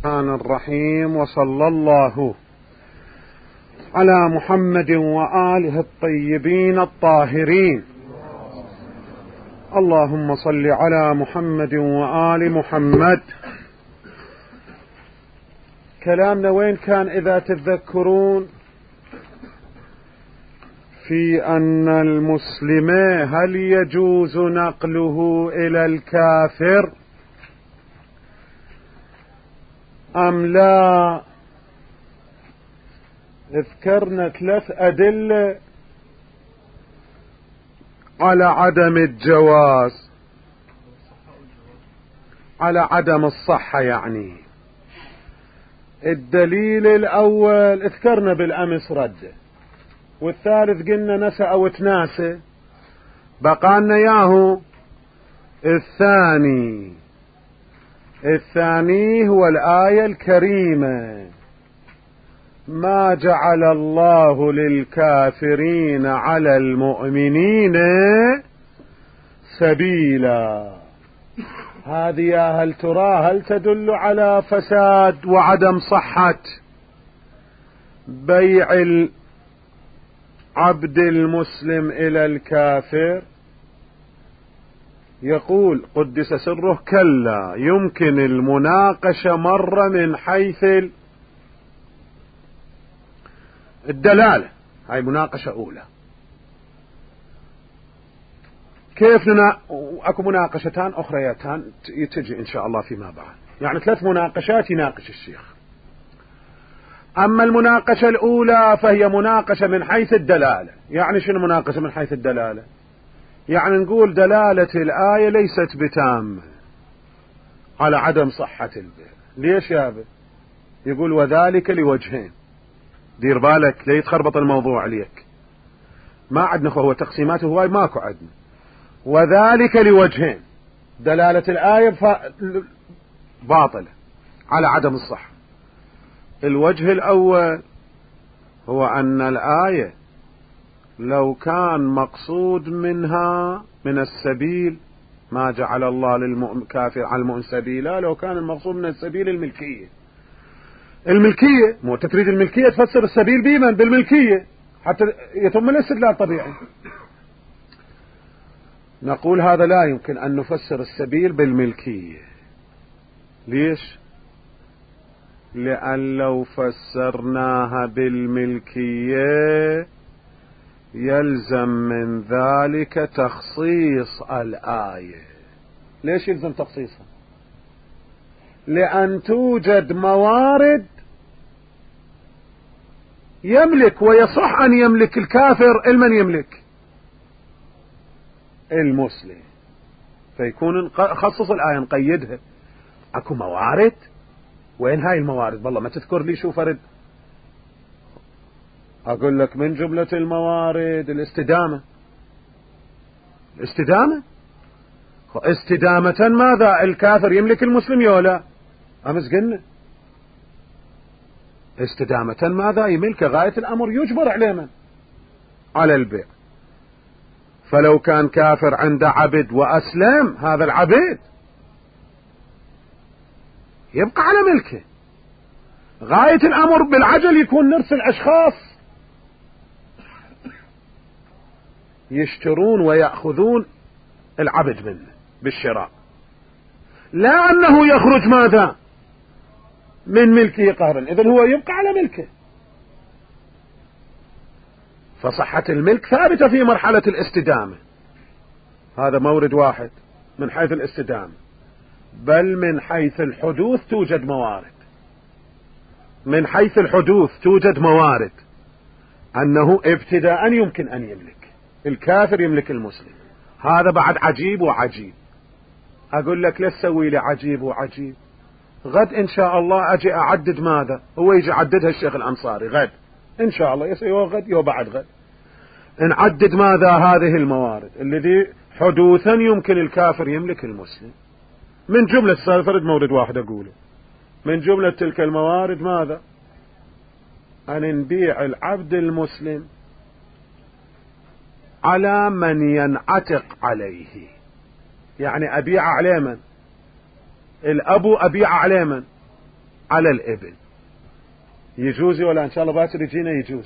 الرحمن الرحيم، وصلى الله على محمد وآله الطيبين الطاهرين. اللهم صل على محمد وآل محمد. كلامنا وين كان إذا تتذكرون؟ في أن المسلم هل يجوز نقله إلى الكافر أم لا؟ ذكرنا 3 أدلة على عدم الجواز، على عدم الصحة. يعني الدليل الأول ذكرنا بالأمس رده، والثالث قلنا نسى أو تناسى، بقالنا ياهو الثاني هو الآية الكريمة: ما جعل الله للكافرين على المؤمنين سبيلا. هذه هل ترى هل تدل على فساد وعدم صحة بيع العبد المسلم إلى الكافر؟ يقول قدس سره: كلا، يمكن المناقشة مرة من حيث الدلالة. هاي مناقشة أولى. كيف أكو مناقشتان أخريتان تجي إن شاء الله فيما بعد، يعني 3 مناقشات يناقش الشيخ. أما المناقشة الأولى فهي مناقشة من حيث الدلالة. يعني شنو مناقشة من حيث الدلالة؟ يعني نقول دلالة الآية ليست بتامة على عدم صحة البيع. ليش يا أبي؟ يقول وذلك لوجهين. دير بالك لا يتخربط الموضوع عليك، ما عندنا هو تقسيماته هواي ماكو عندنا. وذلك لوجهين: دلالة الآية باطلة على عدم الصحة. الوجه الأول هو أن الآية لو كان مقصود منها من السبيل ما جعل الله للكافر على المؤمن سبيلا، لو كان المقصود من السبيل الملكية مو تريد الملكية تفسر السبيل بمن؟ بالملكية حتى يتم الاستدلال طبيعي. نقول هذا لا يمكن أن نفسر السبيل بالملكية. ليش؟ لأن لو فسرناها بالملكية يلزم من ذلك تخصيص الآية. ليش يلزم تخصيصها؟ لأن توجد موارد يملك ويصح أن يملك الكافر. المن يملك؟ المسلم. فيكون خصص الآية نقيدها. أكو موارد. وين هاي الموارد؟ والله ما تذكر لي شو فرد. أقول لك من جملة الموارد الاستدامة. استدامة ماذا؟ الكافر يملك المسلم يولا؟ أمس قلنا استدامة ماذا؟ يملك غاية الأمر يجبر عليه من؟ على البيع. فلو كان كافر عنده عبد وأسلم، هذا العبد يبقى على ملكه. غاية الأمر بالعجل يكون نرسل أشخاص يشترون ويأخذون العبد منه بالشراء، لا أنه يخرج ماذا؟ من ملكه قهرا. إذن هو يبقى على ملكه. فصحة الملك ثابتة في مرحلة الاستدامة. هذا مورد واحد من حيث الاستدامة. بل من حيث الحدوث توجد موارد. من حيث الحدوث توجد موارد أنه ابتداء يمكن أن يملك الكافر يملك المسلم. هذا بعد عجيب وعجيب. أقول لك لا تسوي لي عجيب وعجيب. غد إن شاء الله أجي أعدد ماذا؟ هو يجي يعددها الشيخ الأنصاري غد إن شاء الله، يسوي غد يو بعد غد. نعدد ماذا؟ هذه الموارد الذي حدوثا يمكن الكافر يملك المسلم. من جملة فرد مورد واحد أقوله من جملة تلك الموارد ماذا؟ أن نبيع العبد المسلم على من ينعتق عليه. يعني أبيع على من؟ الأبو أبيع على من؟ على الإبل. يجوز ولا إن شاء الله باكر يجينا يجوز.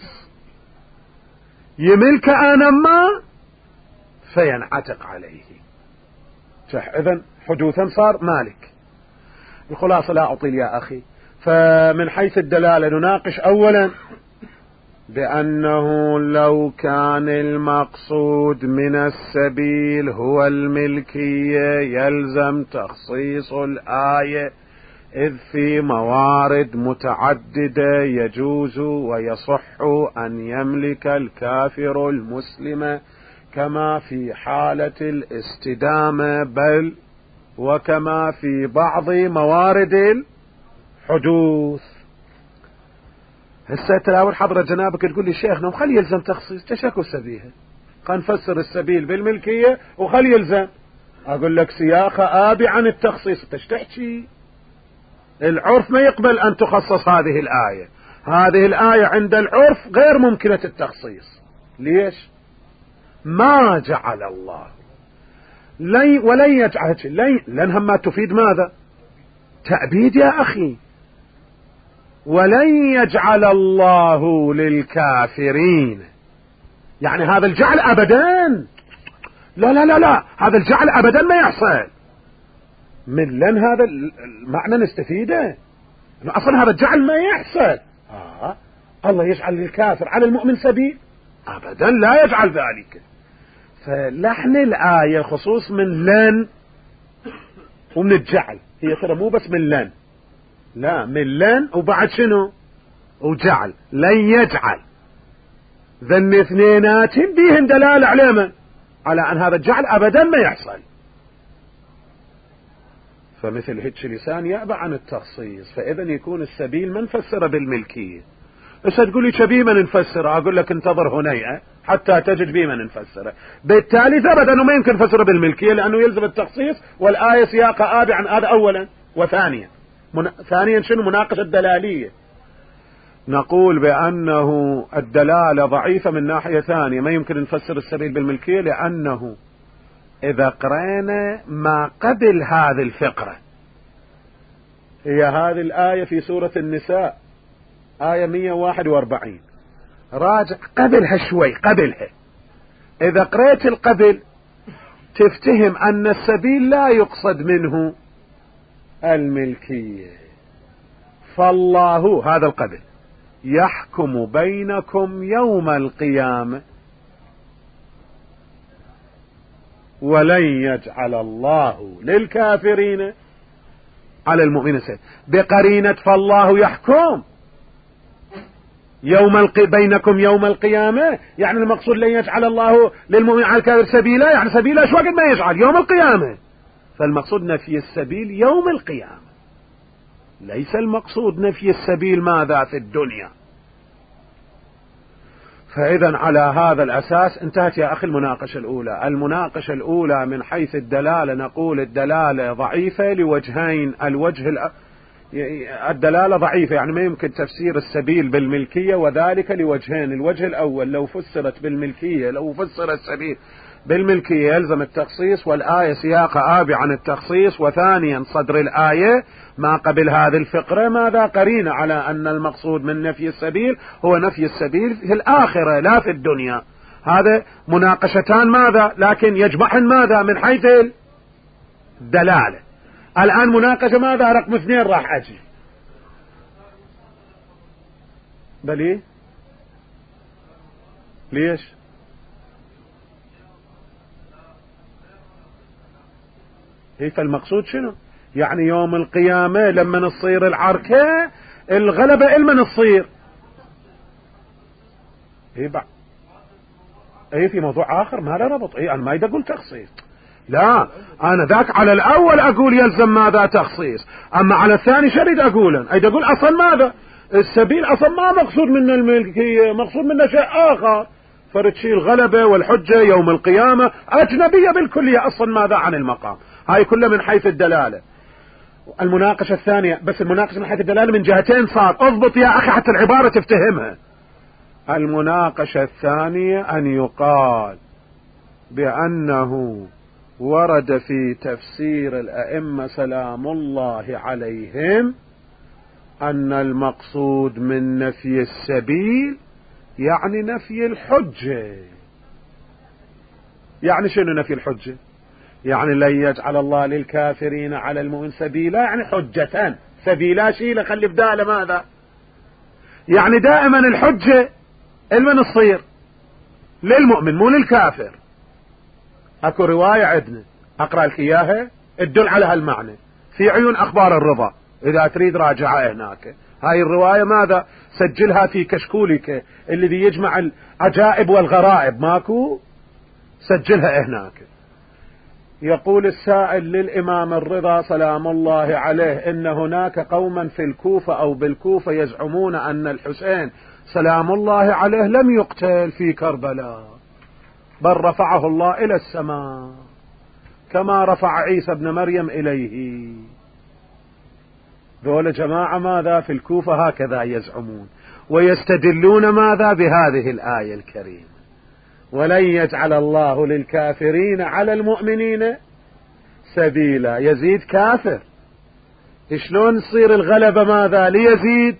يملك أنا ما فينعتق عليه. إذن حدوثا صار مالك. الخلاصة لا أطيل يا أخي. فمن حيث الدلالة نناقش أولا بأنه لو كان المقصود من السبيل هو الملكية يلزم تخصيص الآية، إذ في موارد متعددة يجوز ويصح أن يملك الكافر المسلم كما في حالة الاستدامة، بل وكما في بعض موارد الحدوث. هسه تلاول حضرة جنابك تقول لي شيخنا وخلي يلزم تخصيص، تشكو سبيها، خلينا نفسر السبيل بالملكية وخلي يلزم. أقول لك سياقة آبي عن التخصيص. تحكي العرف ما يقبل أن تخصص هذه الآية. هذه الآية عند العرف غير ممكنة التخصيص. ليش؟ ما جعل الله ولن يجعل لأنها ما تفيد ماذا؟ تأبيد يا أخي. ولن يجعل الله للكافرين، يعني هذا الجعل أبدا، لا لا لا لا، هذا الجعل أبدا ما يحصل. من لن هذا المعنى نستفيده، أصلا هذا الجعل ما يحصل. الله يجعل للكافر على المؤمن سبيل؟ أبدا لا يجعل ذلك. فلحن الآية خصوص من لن ومن الجعل، هي ترى مو بس من لن، لا من لن وبعد شنو وجعل. لن يجعل ذن اثنينات بيهن دلالة على من؟ على أن هذا الجعل أبدا ما يحصل. فمثل هيك لسان يأبى عن التخصيص، فإذا يكون السبيل من فسر بالملكية. بس تقول لي شبيه من نفسره، أقول لك انتظر هنا حتى تجد بيه من نفسره. بالتالي ثبت أنه ما يمكن نفسره بالملكية لأنه يلزم التخصيص، والآية سياق آبي عن هذا أولا. وثانيا ثانيا شنو؟ مناقشة الدلالية. نقول بأنه الدلالة ضعيفة من ناحية ثانية، ما يمكن نفسر السبيل بالملكية لأنه إذا قرأنا ما قبل هذه الفقرة، هي هذه الآية في سورة النساء آية 141، راجع قبلها شوي، قبلها إذا قرأت القبل تفتهم أن السبيل لا يقصد منه الملكية. فالله، هذا القبل، يحكم بينكم يوم القيامة ولن يجعل الله للكافرين على المؤمنين سبيلا، بقرينة فالله يحكم بينكم يوم القيامة، يعني المقصود لن يجعل الله للمؤمن على الكافر سبيلا، يعني سبيلا شو وقت ما يجعل يوم القيامة. فالمقصود نفي السبيل يوم القيامة، ليس المقصود نفي السبيل ماذا في الدنيا. فإذا على هذا الأساس انتهت يا أخي المناقشة الأولى. المناقشة الأولى من حيث الدلالة نقول الدلالة ضعيفة لوجهين. الدلالة ضعيفة يعني ما يمكن تفسير السبيل بالملكية، وذلك لوجهين. الوجه الأول لو فسرت بالملكية، لو فسر السبيل بالملكية يلزم التخصيص، والآية سياق آبي عن التخصيص. وثانيا صدر الآية ما قبل هذه الفقرة ماذا؟ قرينة على أن المقصود من نفي السبيل هو نفي السبيل في الآخرة لا في الدنيا. هذا مناقشتان ماذا؟ لكن يجمعن ماذا؟ من حيث الدلالة. الآن مناقشة ماذا؟ رقم 2 راح أجي. بلي ليش؟ هي فالمقصود شنو؟ يعني يوم القيامة لما نصير العركة الغلبة إلمن تصير؟ هي في موضوع آخر ما له ربط. أنا ما يدقول تخصيص، لا أنا ذاك على الأول أقول يلزم ماذا؟ تخصيص. أما على الثاني شريد أقولا أي أقول أصلا ماذا؟ السبيل أصلا ما مقصود منه الملكية، مقصود منه شيء آخر. فرتشي الغلبة والحجة يوم القيامة أجنبية بالكلية أصلا ماذا عن المقام. هاي كلها من حيث الدلالة. المناقشة الثانية بس المناقشة من حيث الدلالة من جهتين صار. اضبط يا أخي حتى العبارة تفتهمها. المناقشة الثانية أن يقال بأنه ورد في تفسير الأئمة سلام الله عليهم أن المقصود من نفي السبيل يعني نفي الحجة. يعني شنو نفي الحجة؟ يعني لن يجعل الله للكافرين على المؤمن سبيلا، يعني حجة. سبيلا شيء خلي بداله ماذا؟ يعني دائما الحجة المن تصير للمؤمن مو للكافر. اكو رواية عندنا اقرأ لك اياها تدل على هالمعنى في عيون اخبار الرضا، اذا تريد راجعها هناك. هاي الرواية ماذا؟ سجلها في كشكولك الذي يجمع العجائب والغرائب، ماكو؟ سجلها هناك. يقول السائل للإمام الرضا سلام الله عليه إن هناك قوما في الكوفة أو بالكوفة يزعمون أن الحسين سلام الله عليه لم يقتل في كربلاء، بل رفعه الله إلى السماء كما رفع عيسى ابن مريم إليه. ذول جماعة ماذا في الكوفة هكذا يزعمون، ويستدلون ماذا بهذه الآية الكريمة: ولن يجعل الله للكافرين على المؤمنين سبيلا. يزيد كافر، شلون تصير الغلبة ماذا ليزيد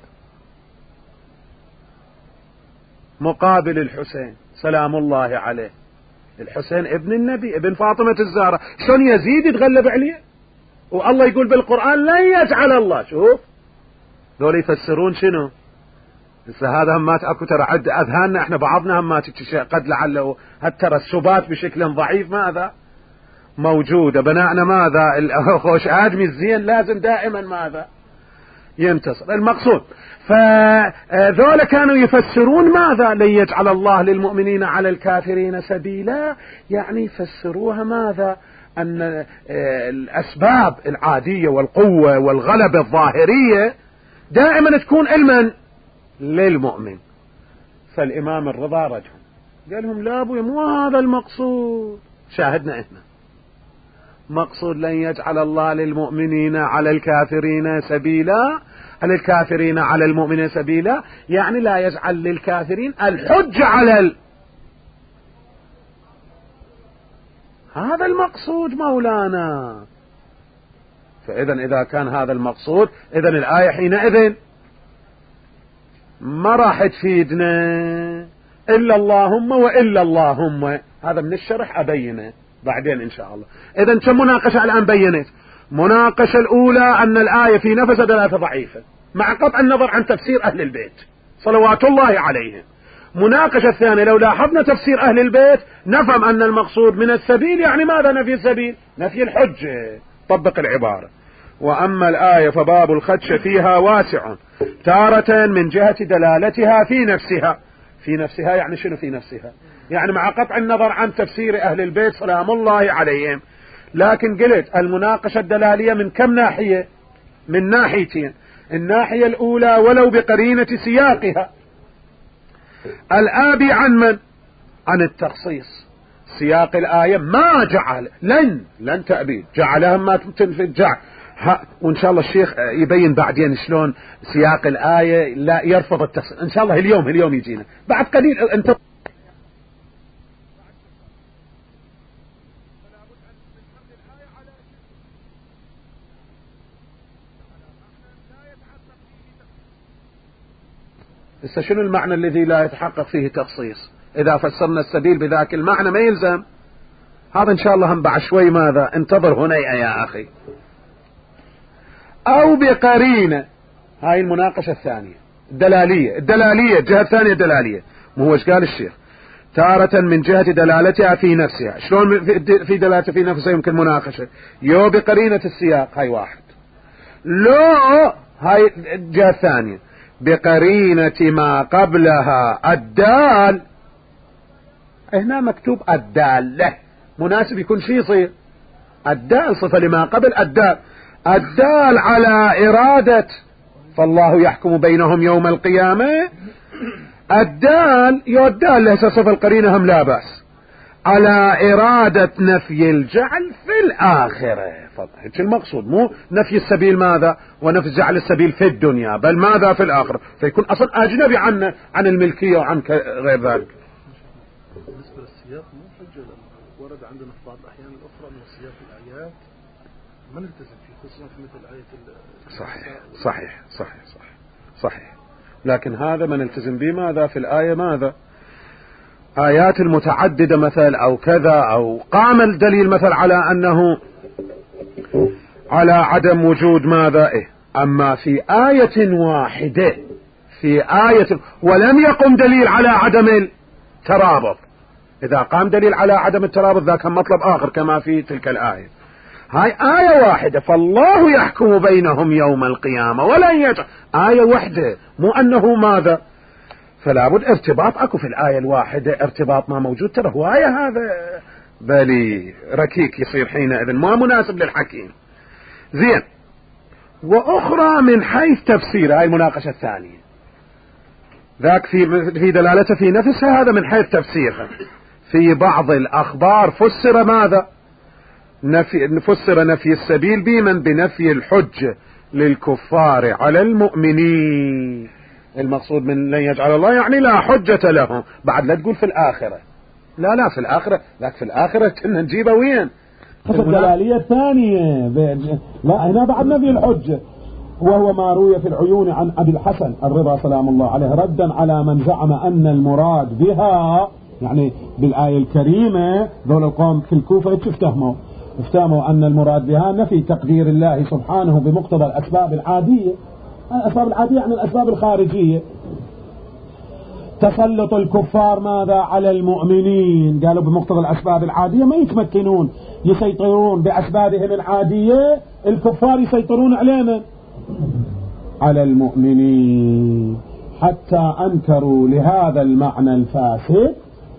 مقابل الحسين سلام الله عليه؟ الحسين ابن النبي ابن فاطمة الزهراء، شلون يزيد يتغلب عليه؟ والله يقول بالقرآن لن يجعل الله. شوف ذول يفسرون شنو؟ هذا همات اكو ترى عد اذهاننا احنا بعضنا همات قد لعله الترسبات بشكل ضعيف ماذا موجودة. بناءنا ماذا الخوش ادمي الزين لازم دائما ماذا ينتصر. المقصود فذولا كانوا يفسرون ماذا لن يجعل الله للمؤمنين على الكافرين سبيلا، يعني يفسروها ماذا ان الاسباب العادية والقوة والغلبة الظاهرية دائما تكون علما للمؤمن. فالإمام الرضا رجهم قال لهم لا ابوي مو هذا المقصود. شاهدنا احنا مقصود لن يجعل الله للمؤمنين على الكافرين سبيلا، على الكافرين على المؤمنين سبيلا، يعني لا يجعل للكافرين الحج على هذا المقصود مولانا. فإذا إذا كان هذا المقصود إذا الآية حينئذ ما راح تفيدنا إلا اللهم وإلا اللهم. هذا من الشرح أبينه بعدين إن شاء الله. إذا كم مناقشة الآن بينت؟ مناقشة الأولى أن الآية في نفسها دلالة ضعيفة مع قطع النظر عن تفسير أهل البيت صلوات الله عليهم. مناقشة الثانية لو لاحظنا تفسير أهل البيت نفهم أن المقصود من السبيل يعني ماذا؟ نفي السبيل، نفي الحجة. طبق العبارة. وأما الآية فباب الخدش فيها واسع، تارة من جهة دلالتها في نفسها. في نفسها يعني شنو في نفسها؟ يعني مع قطع النظر عن تفسير أهل البيت سلام الله عليهم. لكن قلت المناقشة الدلالية من كم ناحية؟ من ناحيتين. الناحية الأولى ولو بقرينة سياقها الآبي عن من؟ عن التخصيص. سياق الآية ما جعل لن تأبيد، جعلها ما تنفذ جعل. وإن شاء الله الشيخ يبين بعدين شلون سياق الآية لا يرفض التخصيص إن شاء الله. اليوم يجينا بعد قليل. انت شنو المعنى الذي لا يتحقق فيه تخصيص؟ إذا فسرنا السبيل بذاك المعنى ما يلزم. هذا إن شاء الله هم بعد شوي ماذا انتظر هنيئة يا أخي. أو بقرينة، هاي المناقشة الثانية الدلالية الجهة الثانية دلالية. مو هو ايش قال الشيخ؟ تارة من جهة دلالتها في نفسها. شلون في دلالتها في نفسها يمكن مناقشة؟ يو بقرينة السياق، هاي واحد. لو هاي الجهة الثانية بقرينة ما قبلها الدال. هنا مكتوب الدال له مناسب يكون شيء يصير الدال صفة لما قبل الدال على إرادة فالله يحكم بينهم يوم القيامة. الدال له صفة القرينة هم لا بأس على إرادة نفي الجعل في الآخرة. هيك المقصود مو نفي السبيل ماذا ونفي جعل السبيل في الدنيا بل ماذا في الآخرة، فيكون أصلا أجنبي عن الملكية وعن غير ذلك. بالنسبة للسياق مو حجة، ورد عندنا في بعض الأحيان الأخرى من سياق الآيات ما نلتزم فيه، خصوصا في مثل آية صحيح. لكن هذا من التزم به ماذا في الآية؟ ماذا آيات المتعددة مثل أو كذا، أو قام الدليل مثل على أنه على عدم وجود ماذا أما في آية واحدة، في آية ولم يقم دليل على عدم الترابط. إذا قام دليل على عدم الترابط ذا كان مطلب آخر كما في تلك الآية. هاي آية واحدة، فالله يحكم بينهم يوم القيامة ولن يجعل آية واحدة، مو أنه ماذا، فلا بد ارتباط أكو في الآية الواحدة، ارتباط ما موجود ترى هواية هذا بالي ركيك يصير حينئذ ما مناسب للحكيم. زين. وأخرى من حيث تفسير، هاي المناقشة الثانية، ذاك في دلالته في نفسها، هذا من حيث تفسيرها. في بعض الأخبار فسر ماذا؟ فسر نفي السبيل بمن؟ بنفي الحجة للكفار على المؤمنين. المقصود من لن يجعل الله يعني لا حجة لهم. بعد لا تقول في الآخرة، لا في الآخرة، لك في الآخرة كنا نجيبه وين؟ الدلالية الثانية. لا هنا بعد نفي الحجة، وهو ما روي في العيون عن أبي الحسن الرضا سلام الله عليه ردا على من زعم أن المراد بها يعني بالآية الكريمة. ذول القوم في الكوفة افتهموا أن المراد بها نفي تقدير الله سبحانه بمقتضى الأسباب العادية. الأسباب العادية يعني الأسباب الخارجية، تسلط الكفار ماذا على المؤمنين. قالوا بمقتضى الأسباب العادية ما يتمكنون يسيطرون بأسبابهم العادية، الكفار يسيطرون علينا على المؤمنين، حتى أنكروا لهذا المعنى الفاسد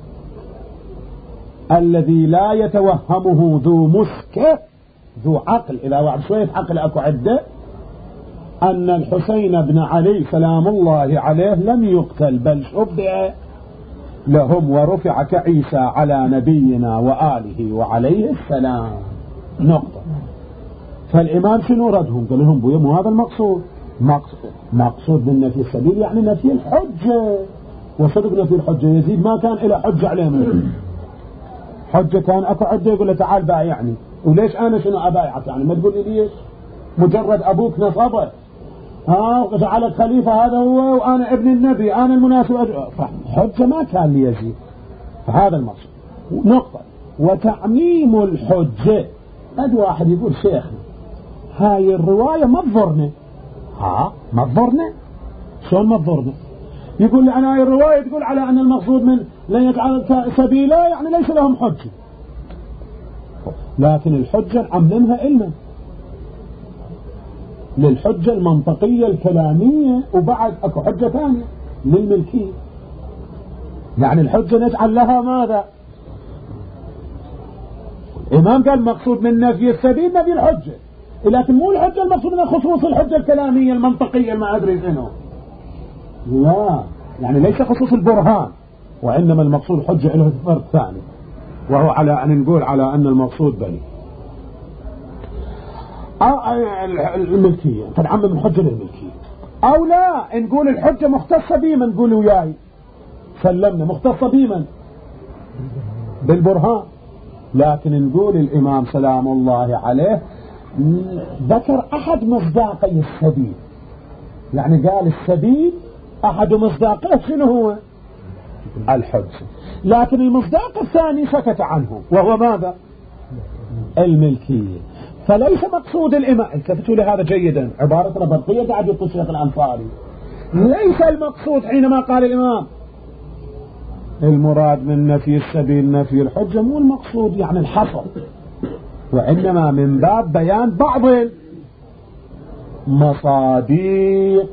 الذي لا يتوهمه ذو مسكة ذو عقل، إذا واحد شوية عقل أكو عدة، أن الحسين بن علي سلام الله عليه لم يقتل بل شبع لهم ورفع كعيسى على نبينا وآله وعليه السلام. نقطة. فالإمام شنو ردهم؟ قال لهم بويا مو هذا المقصود. مقصود من نفي السبيل يعني نفي الحجة، وصدق نفي الحجة. يزيد ما كان إلى حجة عليهم، حجة كان أكو عدة يقول له تعال بايعني. وليش أنا شنو أبايعك يعني؟ ما تقول لي ليش؟ مجرد أبوك نصبه وجعلك خليفة هذا هو، وأنا ابن النبي أنا المناسب حجة ما كان ليزيد. فهذا المقصود. نقطة. وتعميم الحجة، قد واحد يقول شيخنا هاي الرواية ما تضرنا. ما تضرنا؟ شلون ما تضرنا؟ يقول لي أنا هاي الرواية تقول على أن المقصود من لن يجعل سبيلا يعني ليس لهم حجة، لكن الحجة نعممها علما للحجة المنطقية الكلامية، وبعد أكو حجة ثانية للملكية. يعني الحجة نجعل لها ماذا؟ الإمام قال مقصود من نفي السبيل نفي الحجة، لكن مو الحجة المقصود من خصوص الحجة الكلامية المنطقية ما أدري شنو. لا يعني ليس خصوص البرهان، وإنما المقصود حجة له فرق ثاني، وهو على أن نقول على أن المقصود بني الملكية، تنعمم الحجة للملكية. أو لا نقول الحجة مختصة بمن، نقول وياي سلمنا مختصة بمن؟ بالبرهان. لكن نقول الإمام سلام الله عليه ذكر أحد مصداقي السبيل، يعني قال السبيل أحد مصداقه شنو هو؟ الحجة. لكن المصداق الثاني سكت عنه وهو ماذا؟ الملكية. فليس مقصود الإمام، التفتوا لهذا جيدا، عبارة ربطية قاعد يقول الشيخ الأنصاري، ليس المقصود حينما قال الإمام المراد من نفي السبيل نفي الحجة، مو المقصود يعني الحصر، وإنما من باب بيان بعض المصاديق.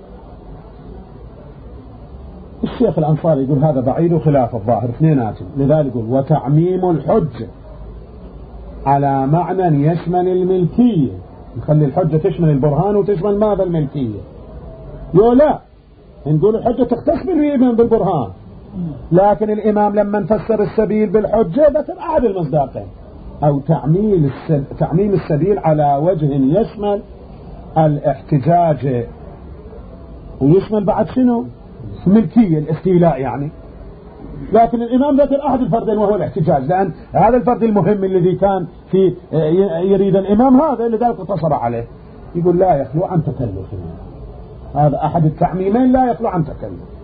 الشيخ الأنصاري يقول هذا بعيد وخلاف الظاهر اثنيناتهم، لذلك يقول وتعميم الحجة على معنى يشمل الملكية، نخلي الحجة تشمل البرهان وتشمل ماذا؟ الملكية. لا نقول الحجة تختص بالبرهان، لكن الإمام لما نفسر السبيل بالحجة ذكر أحد المصداقين. أو تعميم السبيل على وجه يشمل الاحتجاج ويشمل بعد شنو؟ ملكية الاستيلاء يعني. لكن الإمام ذكر أحد الفردين وهو الاحتجاج، لأن هذا الفرد المهم الذي كان في يريد الإمام هذا، لذلك اقتصر عليه. يقول لا يخلو عن تكلف. هذا أحد التعميمين لا يخلو عن تكلف.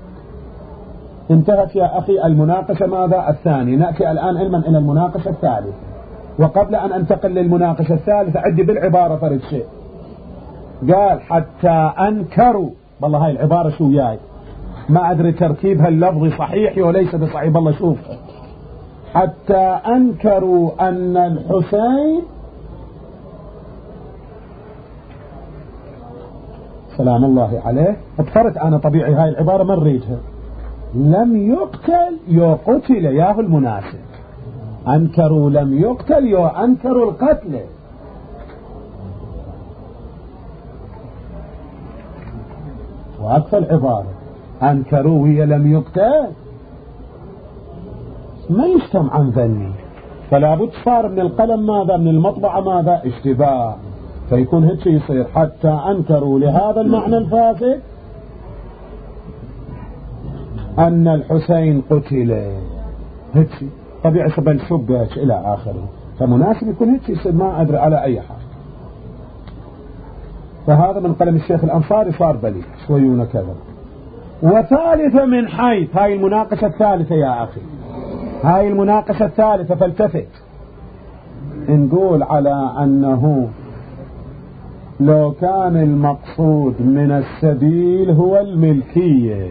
انتهت يا أخي المناقشة ماذا الثاني. نأتي الآن علما إلى المناقشة الثالثة. وقبل أن أنتقل للمناقشة الثالثة عدي بالعبارة فرد شيء. قال حتى أنكروا، والله هاي العبارة شو جاي ما أدري تركيبها اللفظي صحيح وليس بصحيح، والله شوف. حتى أنكروا أن الحسين سلام الله عليه، اضطرت أنا طبيعي هاي العبارة ما نريدها، لم يقتل يقتل، ياهو المناسب. أنكروا لم يقتل أنكروا القتل. وأكثر العبارة أنكروا هي لم يقتل ما يستم عن ذني، فلا بد صار من القلم ماذا من المطبعة ماذا اشتباه، فيكون هيك يصير حتى أنكروا لهذا المعنى الفاسد أن الحسين قتل. هيك طبيعي سبل شبهك إلى آخره، فمناسب يكون هيك يصير ما أدري على أي حال. فهذا من قلم الشيخ الأنصاري صار بليغ شويون كذا. وثالثة من حيث هاي المناقشة الثالثة يا أخي، هاي المناقشة الثالثة فالتفت. نقول على أنه لو كان المقصود من السبيل هو الملكية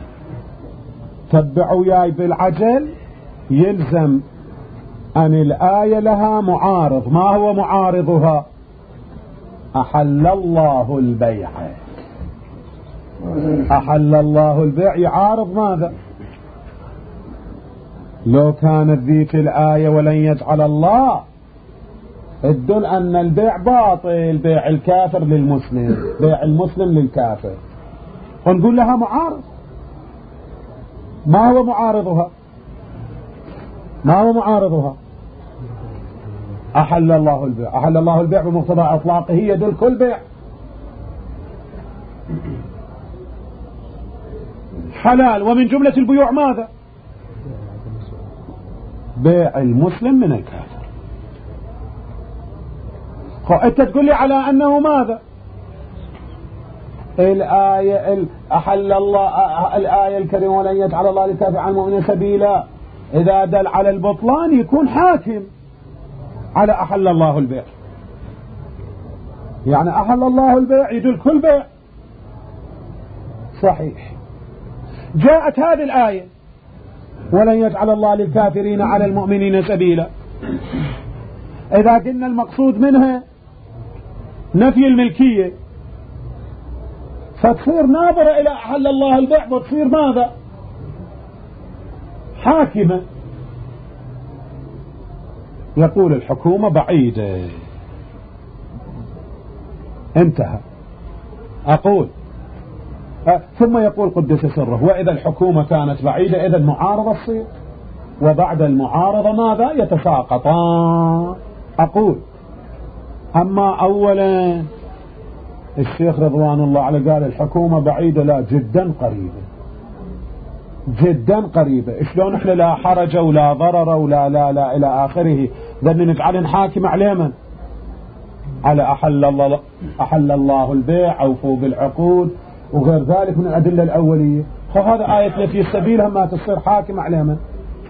تبعوا ياي بالعجل، يلزم أن الآية لها معارض. ما هو معارضها؟ أحل الله البيع. أحل الله البيع يعارض ماذا؟ لو كانت ذيك الآية ولن يجعل الله تدل أن البيع باطل، بيع الكافر للمسلم، بيع المسلم للكافر، ونقول لها معارض. ما هو معارضها؟ ما هو معارضها؟ أحل الله البيع. أحل الله البيع بمقتضى إطلاقه يدل كل بيع حلال، ومن جملة البيوع ماذا؟ بيع المسلم من الكافر. أنت تقول لي على أنه ماذا؟ الآية أحل الله الآية الكريمة ولن يجعل الله للكافر عن المؤمن سبيلا، إذا دل على البطلان يكون حاكم على أحل الله البيع. يعني أحل الله البيع يدل كل بيع صحيح. جاءت هذه الآية ولن يجعل الله للكافرين على المؤمنين سبيلا، إذا قلنا المقصود منها نفي الملكية فتصير ناظرة إلى أحل الله البيع، وتصير ماذا؟ حاكمة. يقول الحكومة بعيدة، انتهى. أقول ثم يقول قدس سره وإذا الحكومة كانت بعيدة إذا المعارضة تصير، وبعد المعارضة ماذا؟ يتساقطان. أقول أما أولا الشيخ رضوان الله عليه قال الحكومة بعيدة، لا جدا قريبة، جدا قريبة. شلون احنا لا حرج ولا ضرر ولا لا لا إلى آخره، ذن نجعل نحاكم عليه من؟ على أحل الله البيع أوفوا بالعقود وغير ذلك من الأدلة الأولية. فهذا آية نفي السبيل هم تصير حاكم عليه من؟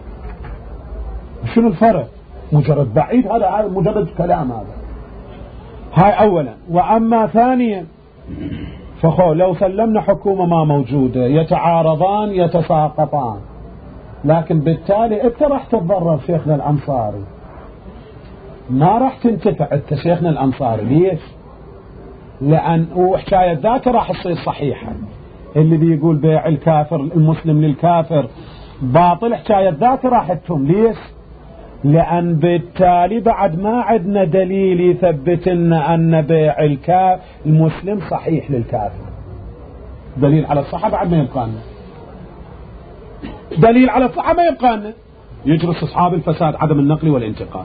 شنو الفرق؟ مجرد بعيد، هذا مجرد كلام هذا. هاي أولا. وأما ثانيا فخو لو سلمنا حكومة ما موجودة يتعارضان يتساقطان، لكن بالتالي انت راح تتضرر شيخنا الأنصاري، ما راح تنتفع انت شيخنا الأنصاري. ليش؟ لأن وحكاية ذاك راح تصير صحيحة، اللي بيقول بيع الكافر المسلم للكافر باطل، حكاية ذاك راح تتم. ليش؟ لأن بالتالي بعد ما عندنا دليل يثبت أن بيع المسلم صحيح للكافر. دليل على الصحة بعد ما يبقى لنا، دليل على الصحة ما يبقى لنا، يجري أصحاب الفساد عدم النقل والانتقال.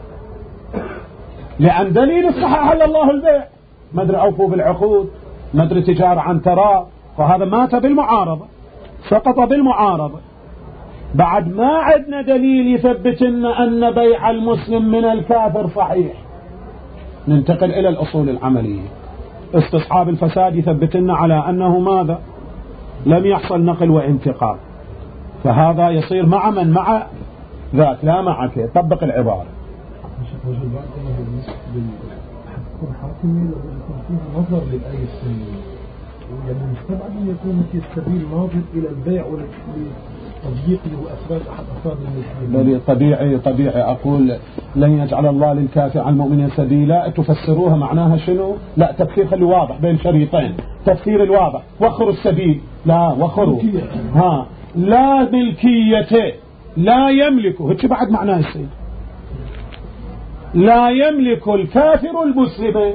لأن دليل الصحة أحل الله البيع، ما أدري أوفوا بالعقود، ما أدري تجارة عن تراض، فهذا مات بالمعارضة، سقط بالمعارضة. بعد ما عندنا دليل يثبت أن بيع المسلم من الكافر صحيح، ننتقل إلى الأصول العملية. استصحاب الفساد يثبت لنا على أنه ماذا؟ لم يحصل نقل وانتقال، فهذا يصير مع من؟ مع ذاك لا معك. طبق العبارة. نظر للآية السنية، يعني مستبعد أن يكون في السبيل ناظر إلى البيع ولتضييقه وأسباب أحد أفراد المسلمين. بل طبيعي أقول لن يجعل الله للكافر على المؤمن سبيلا. تفسروها معناها شنو؟ لا، تفسير خلي واضح بين شريطين. تفسير الواضح وخروا السبيل، لا وخروا لا ملكيته، لا يملكه. هيك بعد معناه السيد لا يملك الكافر المسلم.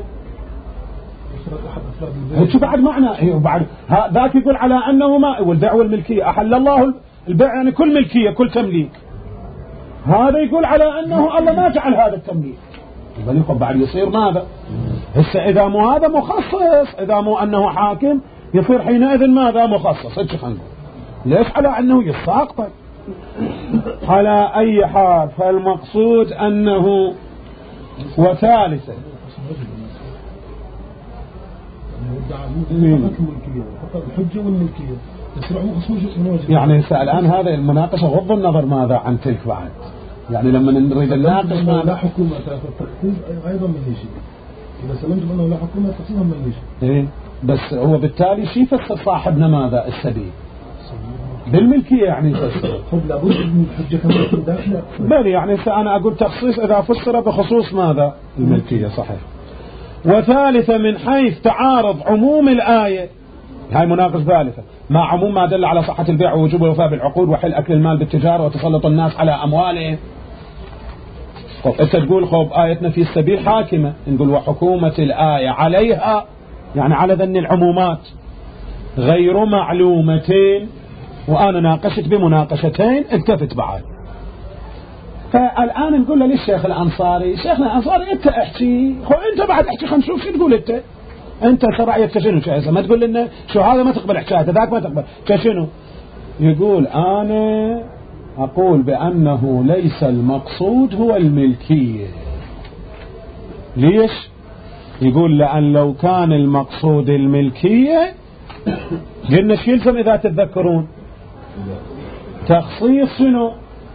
هيك بعد معنى بعد ذاك يقول على أنه ما والبيع والملكية أحل الله البيع، يعني كل ملكية كل تمليك. هذا يقول على أنه الله ما جعل هذا التمليك. يبقى بعد يصير ماذا؟ هسه إذا مو هذا مخصص، إذا مو أنه حاكم يصير حينئذ ماذا؟ مخصص. هيك خلنا نقول. ليش؟ على أنه يساقط. على أي حال فالمقصود أنه وثالثا يعني الآن هذا المناقشة غض النظر ماذا عن تلك بعد، يعني لما نريد نناقش لا حكومة التخصيص أيضا من شيء. إذا سلمتم أنه لا حكومة التخصيص من شيء. إيه بس هو بالتالي شيء فسر صاحبنا ماذا؟ السبيل بالملكية يعني فسر. لابد من حجة كمان داخل. بل يعني أنا أقول تخصيص إذا فسر بخصوص ماذا؟ الملكية. صحيح. وثالثا من حيث تعارض عموم الآية، هاي مناقش ثالثة، مع عموم ما دل على صحة البيع ووجوب الوفاء بالعقود وحل أكل المال بالتجارة وتسلط الناس على أموالهم. أنت تقول خب آيتنا في السبيل حاكمة، نقول وحكومة الآية عليها، يعني على ذن العمومات غير معلومتين، وأنا ناقشت بمناقشتين التفت بعد. فالآن نقول له للشيخ الأنصاري، شيخنا الأنصاري أنت احكي، أنت بعد احكي، خلينا نشوف شو تقول أنت رأيك شنو شيء، ما تقول لنا شو هذا ما تقبل حكايته ذاك ما تقبل شنو. يقول أنا أقول بأنه ليس المقصود هو الملكية. ليش؟ يقول لأن لو كان المقصود الملكية قلنا شو يلزم إذا تتذكرون؟ تخصيص شنو؟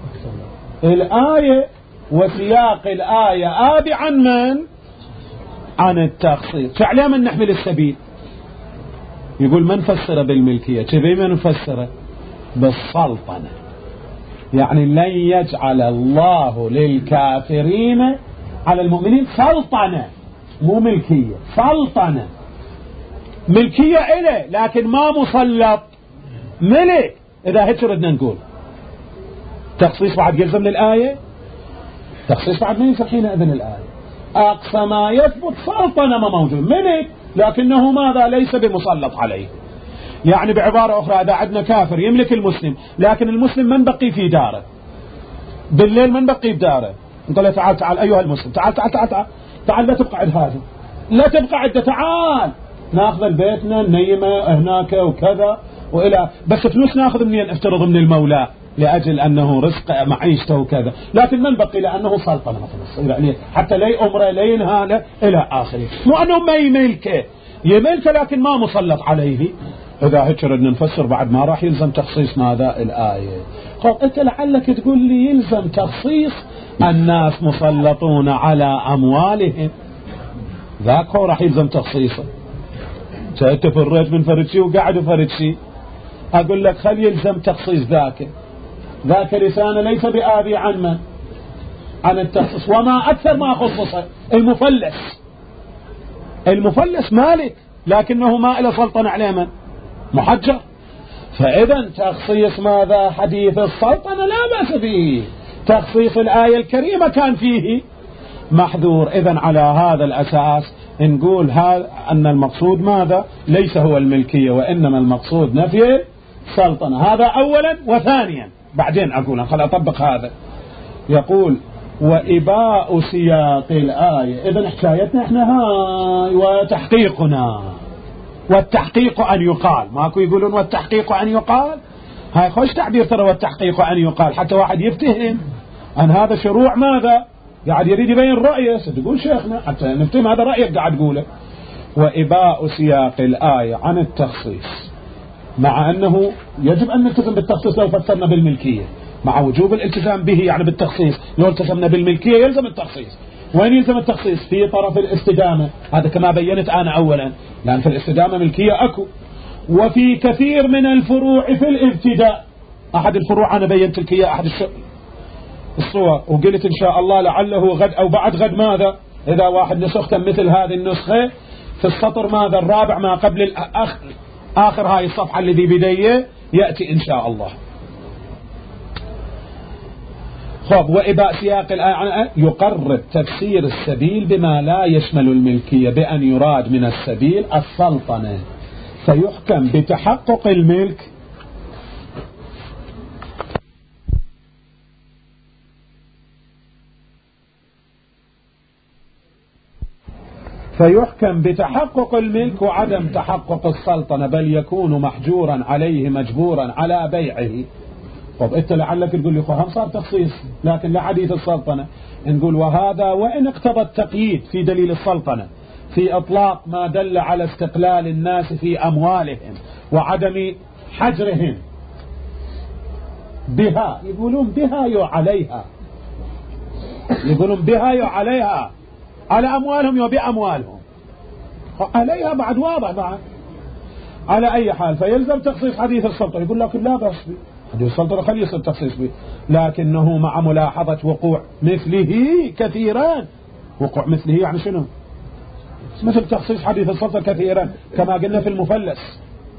الآية وسياق الآية آبي عن من؟ عن التخصيص. فعليا من نحمل السبيل. يقول من فسر بالملكية؟ كيف من فسر؟ بالسلطنة، يعني لن يجعل الله للكافرين على المؤمنين سلطنة، مو ملكية، سلطنة. ملكية إله لكن ما مسلط، ملك. إذا هيك ردنا نقول تخصيص بعد يلزم للآية، تخصيص بعد ما ينسخ حينئذ الآية. أقصى ما يثبت سلطنة ما موجود، ملك لكنه ماذا؟ ليس بمسلط عليه. يعني بعبارة أخرى إذا عندنا كافر يملك المسلم، لكن المسلم من بقي في داره بالليل، من بقي بداره، نقول له تعال تعال أيها المسلم، تعال تعال تعال تعال, تعال لا تبقى عند هذا، لا تبقى عند، تعال ناخذ البيتنا نيمه هناك وكذا وإلى، بس فلوس ناخذ منين؟ افترض من المولى لأجل أنه رزق معيشته وكذا، لكن من بقي لأنه سلطنة مثلا، يعني حتى لا أمره لا ينهى إلى آخره، مو أنه ما يملكه لكن ما مسلط عليه. إذا هيك ردنا نفسر بعد ما راح يلزم تخصيص ماذا؟ الآية. طب أنت لعلك تقول لي يلزم تخصيص الناس مسلطون على أموالهم، ذاك هو راح يلزم تخصيصه. أنت فريت من فرشي وقاعد فرشي، أقول لك خل يلزم تخصيص ذاك لسانه ليس بآبي عن من؟ عن التخصيص. وما أكثر ما خصصه المفلس مالك لكنه ما إلى سلطنة عليه من؟ محجر. فإذا تخصيص ماذا؟ حديث السلطنة لا بأس به، تخصيص الآية الكريمة كان فيه محذور. إذن على هذا الأساس نقول أن المقصود ماذا؟ ليس هو الملكية، وإنما المقصود نفي السلطنة. هذا أولا. وثانيا بعدين أقول خل أطبق هذا. يقول وإباء سياق الآية. إذن حكايتنا إحنا هاي وتحقيقنا، والتحقيق أن يقال، ماكو يقولون والتحقيق أن يقال، هاي خوش تعبير ترى، والتحقيق أن يقال، حتى واحد يفتهم أن هذا شروع ماذا؟ قاعد يريد يبين رأيه. تقول شيخنا حتى نفتهم هذا رأيك قاعد تقوله. وإباء سياق الآية عن التخصيص، مع أنه يجب أن نلتزم بالتخصيص لو فسرنا بالملكية، مع وجوب الالتزام به يعني بالتخصيص. لو التزمنا بالملكية يلزم التخصيص. وين يلزم التخصيص؟ في طرف الاستدامة، هذا كما بينت أنا أولا، لأن في الاستدامة ملكية أكو. وفي كثير من الفروع في الابتداء، أحد الفروع أنا بينت لك إياه أحد الصور، وقلت إن شاء الله لعله غد أو بعد غد ماذا إذا واحد نسخة مثل هذه النسخة في السطر ماذا الرابع ما قبل آخر هاي الصفحة الذي بديه يأتي إن شاء الله. خب، وإباء سياق الآية يقرر تفسير السبيل بما لا يشمل الملكية بأن يراد من السبيل السلطنة، فيحكم بتحقق الملك وعدم تحقق السلطنة، بل يكون محجورا عليه مجبورا على بيعه. طب انت لعلك تقول لي هم صار تخصيص لكن لا حديث السلطنة. نقول وهذا وإن اقتضى التقييد في دليل السلطنة في إطلاق ما دل على استقلال الناس في أموالهم وعدم حجرهم بها. يقولون بها يعليها، يقولون بها يعليها على أموالهم وبأموالهم، عليها بعد واضح بعد. على أي حال فيلزم تخصيص حديث السلطنة. يقول لكن لا بأس به حديث السلطنة خلي يصير تخصيص به، لكنه مع ملاحظة وقوع مثله كثيرا. وقوع مثله يعني شنو؟ مثل تخصيص حديث السلطنة كثيرا كما قلنا في المفلس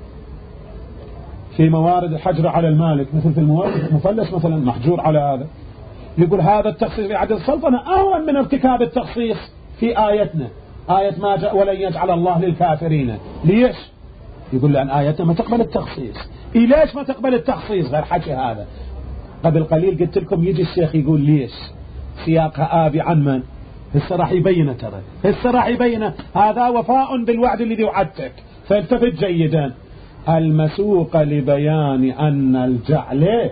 في موارد الحجر على المالك، مثل في المفلس مثلا محجور على هذا. يقول هذا التخصيص في حديث السلطنة أهون من ارتكاب التخصيص في آيتنا، آية ما جاء ولن يجعل الله للكافرين. ليش؟ يقول لأن آيتنا ما تقبل التخصيص. ليش ما تقبل التخصيص؟ غير حكي هذا قبل قليل قلت لكم يجي الشيخ يقول ليش سياقها آبي عن من؟ هسه راح يبينه، ترى هسه راح يبينه. هذا وفاء بالوعد الذي وعدتك، فالتفت جيدا. المسوق لبيان أن الجعل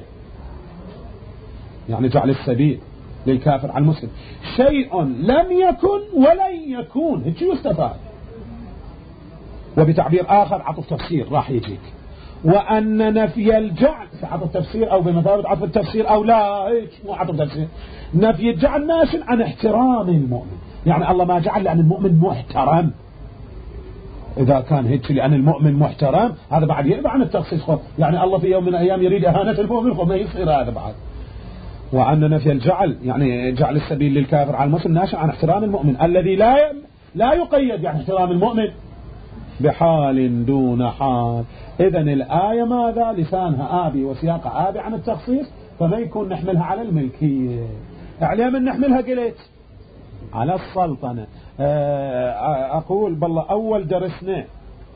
يعني جعل السبيل للكافر على المسلم شيء لم يكن ولن يكون، هيك يستفاد. وبتعبير آخر عطف تفسير راح يجيك، وأن نفي الجعل عطف تفسير أو بمثابة عطف التفسير أو لا هيك مو عطف تفسير. نفي الجعل ناشئ عن احترام المؤمن، يعني الله ما جعل لأن المؤمن محترم. إذا كان هيك لأن المؤمن محترم هذا بعد ينبع عن التخصيص. خب يعني الله في يوم من الأيام يريد إهانة المؤمن، خب ما يصير هذا بعد. وأن نفي الجعل يعني جعل السبيل للكافر على المسلم ناشئ عن احترام المؤمن الذي لا يقيد يعني احترام المؤمن بحال دون حال. إذن الآية ماذا؟ لسانها آبي وسياقها آبي عن التخصيص، فما يكون نحملها على الملكية. عليها من نحملها قلت على السلطنة. أقول بالله أول درسنا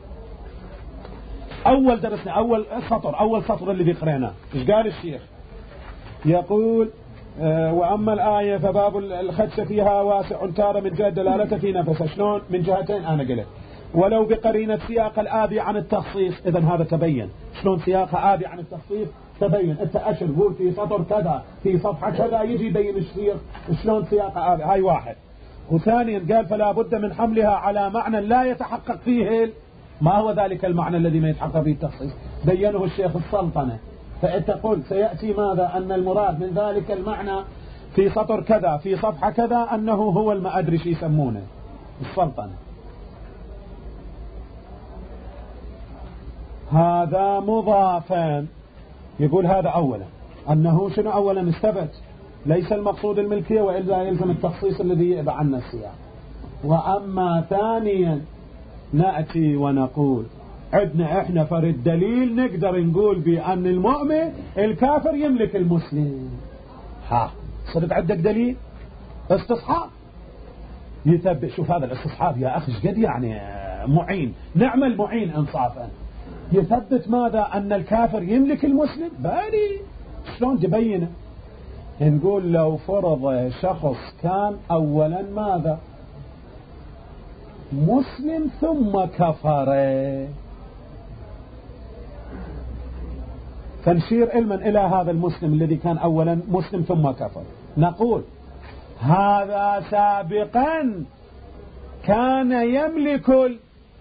أول سطر اللي بيقرأنا إيش قال الشيخ؟ يقول وأما الآية فباب الخدش فيها واسع تارة من جهة دلالته في نفسه. شلون؟ من جهتين أنا قلت، ولو بقرينة سياق الآبي عن التخصيص. إذن هذا تبين شلون سياقها آبي عن التخصيص تبين. أنت أشر قول في سطر كذا في صفحة كذا يجي يبين الشيخ شلون سياقها آبي. هاي واحد. وثانيا قال فلا بد من حملها على معنى لا يتحقق فيه ما هو ذلك المعنى الذي ما يتحقق فيه التخصيص؟ بينه الشيخ السلطنة. فأنت قل سيأتي ماذا؟ أن المراد من ذلك المعنى في سطر كذا في صفحة كذا أنه هو ما أدري شو يسمونه السلطنة. هذا مضافا. يقول هذا أولا أنه شنو؟ أولا استبت ليس المقصود الملكية وإلا يلزم التخصيص الذي يأبى عنا السياق. وأما ثانيا نأتي ونقول عندنا احنا فرد دليل نقدر نقول بأن المؤمن الكافر يملك المسلم. صرت عندك دليل استصحاب يثبت. شوف هذا الاستصحاب يا أخي قد يعني معين، نعمل معين انصافا. يثبت ماذا؟ أن الكافر يملك المسلم. بالي شلون تبينه؟ نقول لو فرض شخص كان أولا ماذا؟ مسلم ثم كفر، فنشير علما إلى هذا المسلم الذي كان أولا مسلم ثم كفر. نقول هذا سابقا كان يملك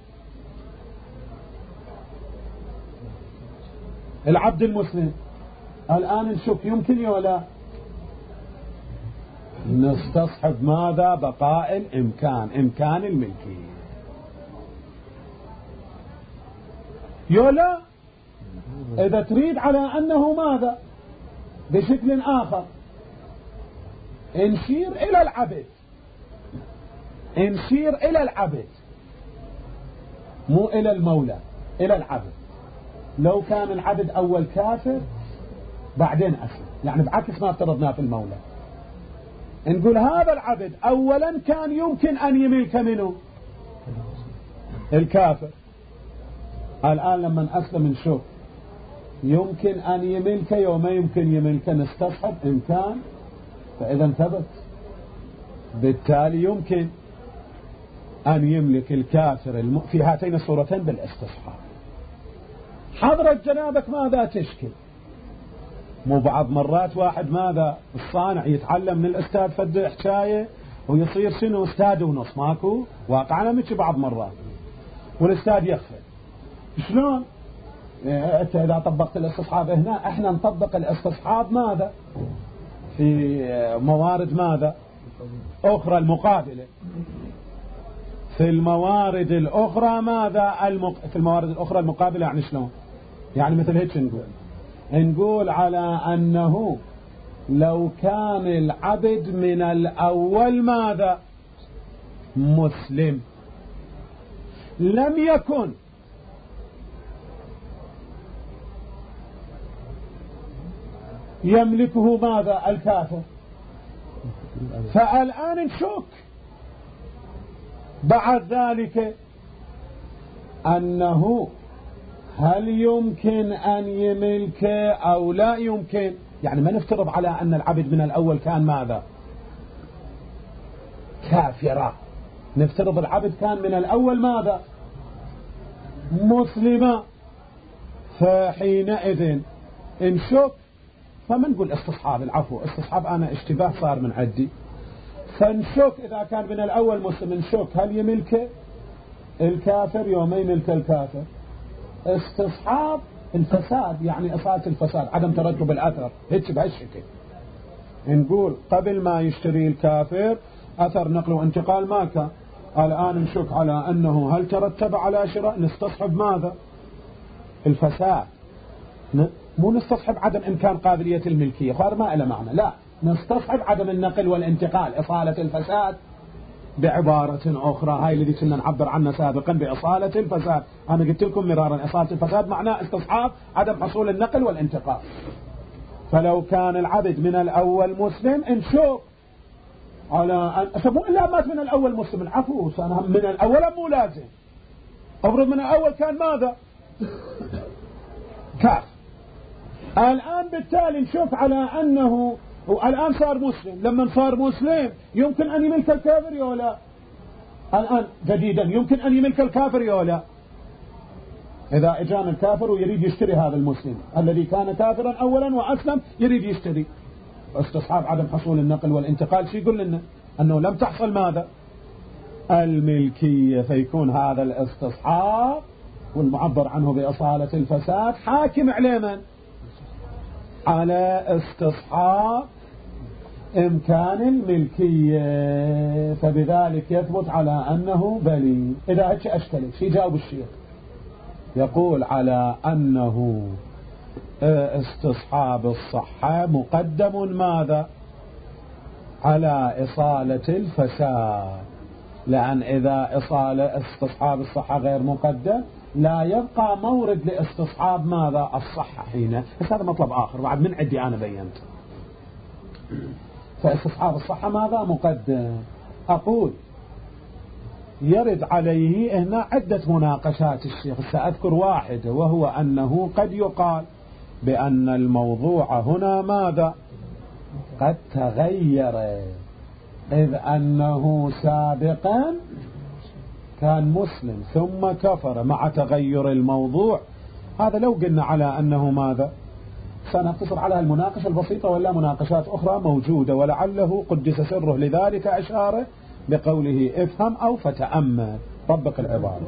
العبد المسلم، الآن نشوف يمكن ولا نستصحب ماذا؟ بقاء الإمكان، إمكان الملكية يولا. إذا تريد على أنه ماذا بشكل آخر، نشير إلى العبد، نشير إلى العبد مو إلى المولى، إلى العبد. لو كان العبد أول كافر بعدين أسلم، يعني بعكس ما افترضناه في المولى، نقول هذا العبد أولا كان يمكن أن يملك منه الكافر، الآن لما أسلم نشوف يمكن أن يملك وما يمكن يملك، نستصحب إمكان، فإذا ثبت بالتالي يمكن أن يملك الكافر في هاتين الصورتين بالاستصحاب. حضرة جنابك ماذا تشكل؟ مو بعض مرات واحد ماذا الصانع يتعلم من الأستاذ فد حكاية ويصير شنو أستاذ ونص، ماكو واقعنا مش بعض مرات، والأستاذ يخفل. شلون؟ أنت إذا طبقت الاستصحاب هنا، احنا نطبق الاستصحاب ماذا في موارد ماذا أخرى المقابلة، في الموارد الأخرى ماذا في الموارد الأخرى المقابلة. يعني شلون؟ يعني مثل هيك نقول على أنه لو كان العبد من الأول ماذا مسلم، لم يكن يملكه ماذا الكافر، فالآن نشك بعد ذلك أنه هل يمكن أن يملك أو لا يمكن. يعني ما نفترض على أن العبد من الأول كان ماذا كافرا، نفترض العبد كان من الأول ماذا مسلما، فحينئذ نشك، فما نقول استصحاب، العفو استصحاب أنا اشتباه صار من عندي، فنشك إذا كان من الأول مسلم نشك هل يملك الكافر يوم يملك الكافر. استصحاب الفساد، يعني إصالة الفساد، عدم ترتب الأثر، هيك بهالشكل نقول قبل ما يشتري الكافر أثر نقل وانتقال ما كان، الآن نشك على أنه هل ترتب على شراء، نستصحب ماذا الفساد، مو نستصحب عدم إمكان قابلية الملكية، هذا ما له معنى، لا نستصحب عدم النقل والانتقال، إصالة الفساد بعبارة أخرى، هاي الذي كنا نعبر عنها سابقا بإصالة الفساد. أنا قلت لكم مرارا إصالة الفساد معناه استصحاب عدم حصول النقل والانتقال. فلو كان العبد من الأول مسلم نشوف على أن مو إلا مات من الأول مسلم، العفو من الأول مو لازم، أفرض من الأول كان ماذا كاف، الآن بالتالي نشوف على أنه والآن صار مسلم، لما صار مسلم يمكن أن يملك الكافر يولا، الآن جديدا يمكن أن يملك الكافر يولا. إذا اجانا الكافر ويريد يشتري هذا المسلم الذي كان كافرا أولا وأسلم يريد يشتري، استصحاب عدم حصول النقل والانتقال شي يقول لنا أنه لم تحصل ماذا الملكية، فيكون هذا الاستصحاب والمعبر عنه بإصالة الفساد حاكم عليه من؟ على استصحاب إمكان الملكية، فبذلك يثبت على أنه بلي. إذا هيك أشكلت شي جاوب الشيخ، يقول على أنه استصحاب الصحة مقدم ماذا على إصالة الفساد، لأن إذا استصحاب الصحة غير مقدم لا يبقى مورد لاستصحاب ماذا الصحة حين. بس هذا مطلب آخر بعد من عندي أنا بينت. فاستصحاب الصحة ماذا مقدم. أقول يرد عليه هنا عدة مناقشات الشيخ، سأذكر واحدة، وهو أنه قد يقال بأن الموضوع هنا ماذا قد تغير، إذ أنه سابقا كان مسلم ثم كفر مع تغير الموضوع. هذا لو قلنا على أنه ماذا سنقتصر على المناقشة البسيطة، ولا مناقشات أخرى موجودة، ولعله قدس سره لذلك أشار بقوله افهم أو فتأمل، طبق العبارة.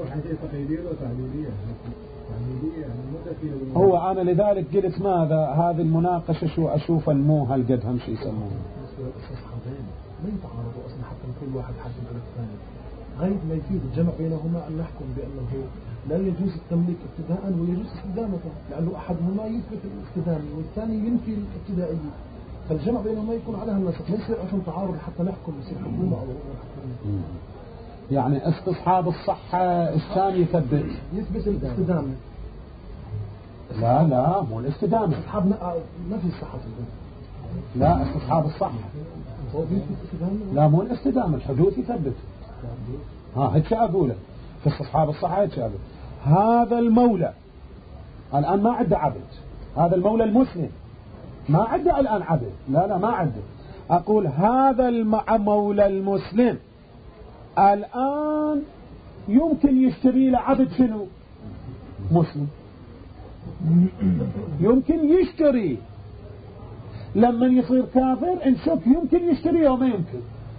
هو أنا لذلك قلت ماذا هذه المناقشة شو أشوف أنموها القدهم شو يسمونها ما يتعارضوا أصلا، حتى كل واحد حكم على الثاني غير ما يفيد الجمع بينهما أن نحكم بأنه لا يجوز التمليك ابتداء ويجوز استدامة، لأنه أحدهما يثبت الاستدامة والثاني ينفي الابتدائية، فالجمع بينهما يكون على هالنسق، ما يصير عشان تعارض حتى نحكم يصير حكومة أو حكومة. يعني استصحاب الصحة الثاني يثبت الاستدامة. لا مو الاستدامة، استصحاب نفي الصحة. لا استصحاب الصحة لا مو الاستدامة، الحدوث يثبت. هيك أقوله في استصحاب الصحة، هيك أقول هذا المولى الآن ما عنده عبد، هذا المولى المسلم ما عنده الآن عبد، لا ما عنده، أقول هذا المولى المسلم الآن يمكن يشتري له عبد شنو مسلم، يمكن يشتري، لما يصير كافر نشوف يمكن يشتريه وما يمكن،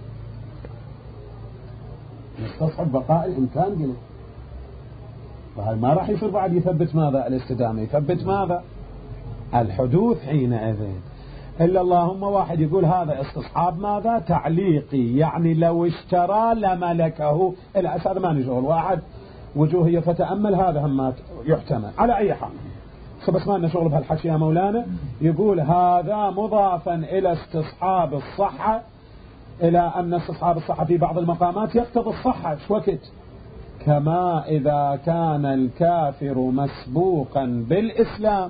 نستصحب بقاء الإمكان قلت، فهل ما راح يصير بعد يثبت ماذا الاستدامة، يثبت ماذا الحدوث حينئذ، إلا اللهم واحد يقول هذا استصحاب ماذا تعليقي، يعني لو اشترى لملكه، إلى هذا ما نشغل واحد وجوهية فتأمل، هذا هم يحتمل على أي حال، بس ما لنا شغل بهالحكي يا مولانا. يقول هذا مضافا إلى استصحاب الصحة، إلى أن استصحاب الصحة في بعض المقامات يقتضي الصحة، شو وقت كما إذا كان الكافر مسبوقا بالإسلام،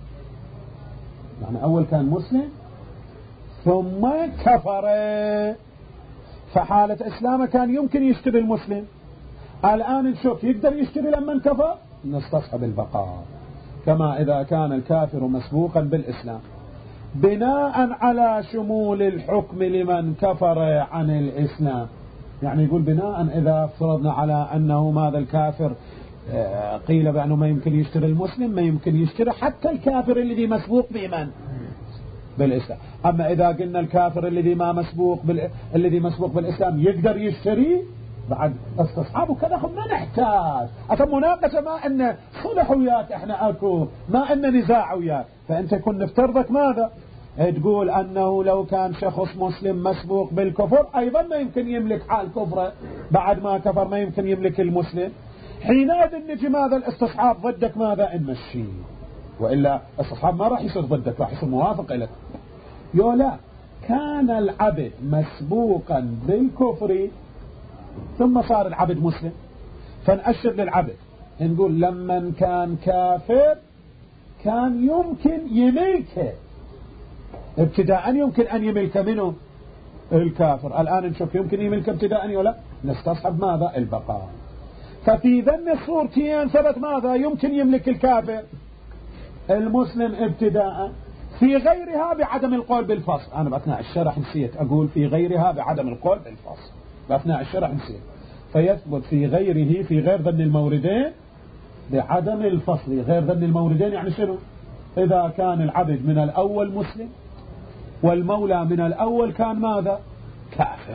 يعني أول كان مسلم ثم كفر، فحالة إسلامه كان يمكن يشتري المسلم، الآن نشوف يقدر يشتري لما كفر، نستصحب البقاء كما إذا كان الكافر مسبوقا بالإسلام، بناء على شمول الحكم لمن كفر عن الإسلام، يعني يقول بناء إذا فرضنا على أنه ماذا الكافر قيل بأنه ما يمكن يشتري المسلم، ما يمكن يشتري حتى الكافر الذي مسبوق بمن بالإسلام، أما إذا قلنا الكافر الذي الذي مسبوق بالإسلام يقدر يشتري بعد استصحابه كذا، ما نحتاج أصلا مناقشة، ما أن صلح وياك احنا أكو، ما أن نزاع وياك، فأنت كن نفترضك ماذا تقول أنه لو كان شخص مسلم مسبوق بالكفر أيضا ما يمكن يملك حال كفره، بعد ما كفر ما يمكن يملك المسلم، حينئذ نجي ماذا الاستصحاب ضدك ماذا نمشي، وإلا الاستصحاب ما راح يصير ضدك، راح يصير موافق لك. لا كان العبد مسبوقا بالكفر ثم صار العبد مسلم، فنأشر للعبد نقول لما كان كافر كان يمكن يملكه ابتداء، يمكن أن يملك منه الكافر، الآن نشوف يمكن يملك ابتداء ولا نستصحب ماذا البقاء، ففي ذن الصورتين ثبت ماذا يمكن يملك الكافر المسلم ابتداء، في غيرها بعدم القول بالفصل، أنا بأثناء الشرح نسيت أقول في غيرها بعدم القول بالفصل، بأثناء الشرح نسيت، فيثبت في غيره في غير ذن الموردين بعدم الفصل، غير ذن الموردين يعني شنو، إذا كان العبد من الأول مسلم والمولى من الأول كان ماذا كافر،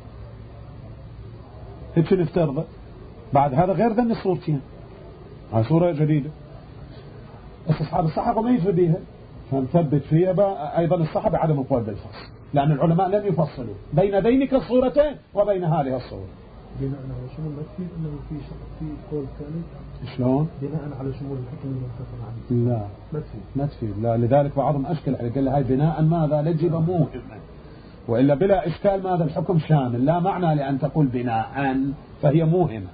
هيك نفترض، بعد هذا غير ذن الصورتين، هاي صورة جديدة، استصحاب الصحة وما يجري بيها، فنثبت فيها أيضا الصحة بعدم القول بالفصل، لأن العلماء لم يفصلوا بين ذينك الصورتين وبين هذه الصورة. بناء على شمول ما تفيد أنه في قول ثالث، شلون؟ بناء على شمول الحكم المنتقل عنه، لا ما تفيد، لا، لذلك بعضهم أشكل عليه قال هاي بناء ماذا لجب موهمة، وإلا بلا إشكال ماذا الحكم شامل، لا معنى لأن تقول بناء فهي موهمة،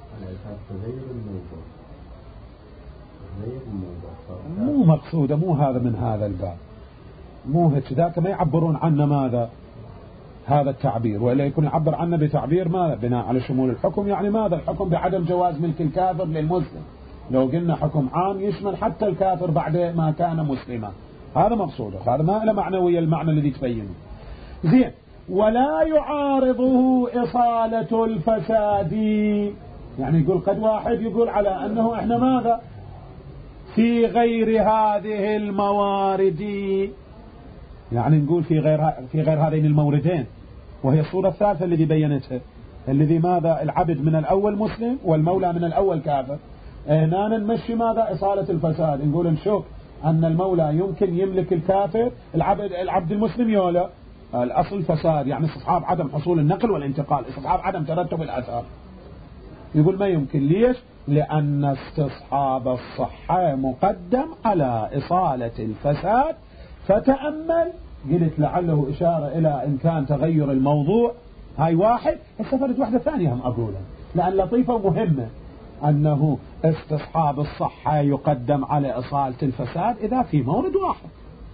مو مقصودة، مو هذا من هذا الباب، مو هيك ذاك ما يعبرون عنه ماذا هذا التعبير، وإلا يكون يعبر عنه بتعبير ماذا بناء على شمول الحكم، يعني ماذا الحكم بعدم جواز ملك الكافر للمسلم، لو قلنا حكم عام يشمل حتى الكافر بعد ما كان مسلما، هذا مقصوده، هذا ما له معنوي المعنى الذي تبينه زين. ولا يعارضه إصالة الفساد، يعني يقول قد واحد يقول على أنه إحنا ماذا في غير هذه الموارد، يعني نقول في غير هذين الموردين، وهي الصورة الثالثة الذي بينتها، الذي ماذا العبد من الأول مسلم والمولى من الأول كافر. هنا نمشي ماذا إصالة الفساد، نقول نشوف أن المولى يمكن يملك الكافر، العبد المسلم يولا، الأصل الفساد، يعني استصحاب عدم حصول النقل والانتقال، استصحاب عدم ترتب الأثار. يقول ما يمكن. ليش؟ لأن استصحاب الصحة مقدم على إصالة الفساد. فتأمل، قلت لعله إشارة إلى إن كان تغير الموضوع، هاي واحد استفرد واحدة ثانية هم أقولها، لأن لطيفة ومهمة، أنه استصحاب الصحة يقدم على إصالة الفساد إذا في مورد واحد.